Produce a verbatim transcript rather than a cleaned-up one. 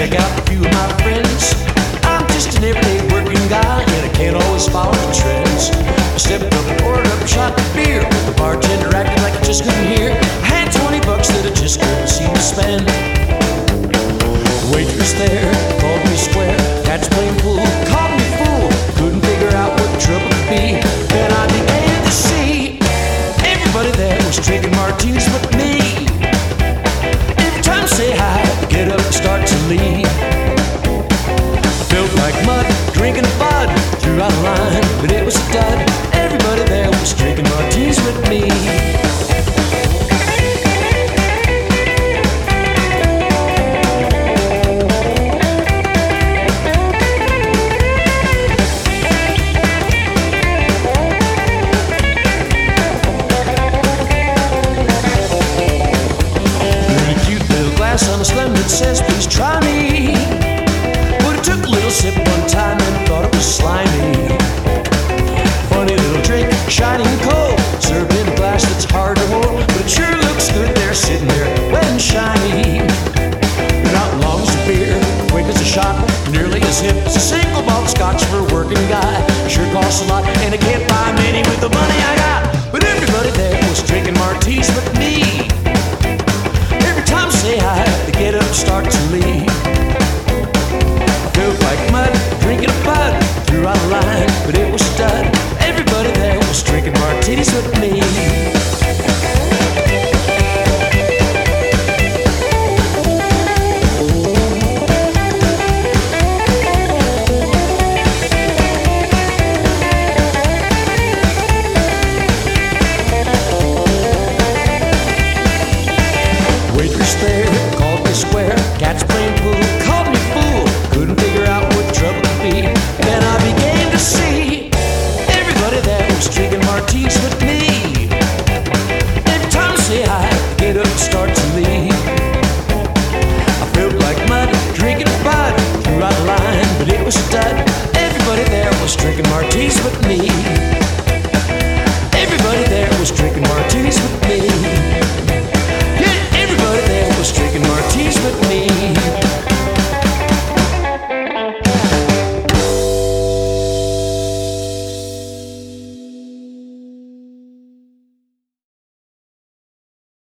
check out a few of my friends. I'm just an everyday working guy, and I can't always follow the trends. I stepped up and ordered up a shot of beer. The bartender acted like he just couldn't hear. I had twenty bucks that I just couldn't seem to spend. The waitress there called me square. Cats playing pool called me fool. Couldn't figure out what the trouble could be. Then I began to see everybody there was drinking martinis with me. Every time I say hi, get up and start to leave. I felt like mud, drinking bud, threw out a line, but it was a dud. Everybody there was drinking martinis with me. On a slim that says please try me, but I took a little sip one time and thought it was slimy. Funny little drink, shining cold, served in a glass that's hard to hold, but it sure looks good there sitting there wet and shiny. Not long as a beer, quick as a shot, nearly as hip as a single malt scotch for a working guy. Sure costs a lot and I can't buy many with the money I got, but everybody there was drinking martinis with me. Time to say hi, they get up and start to leave. I felt like mud, drinking a bud, threw out a line, but it was a dud. Everybody there was drinking martinis with me. There, called me square, cats playing pool, called me fool, couldn't figure out what the trouble could be. Then I began to see everybody there was drinking martinis with me. Every time I say hi, get up and start to leave. I felt like mud, drinking a bud, threw out a line, but it was a dud. Everybody there was drinking martinis with me. Everybody there was drinking martinis with me. Everybody there was drinking martinis with me.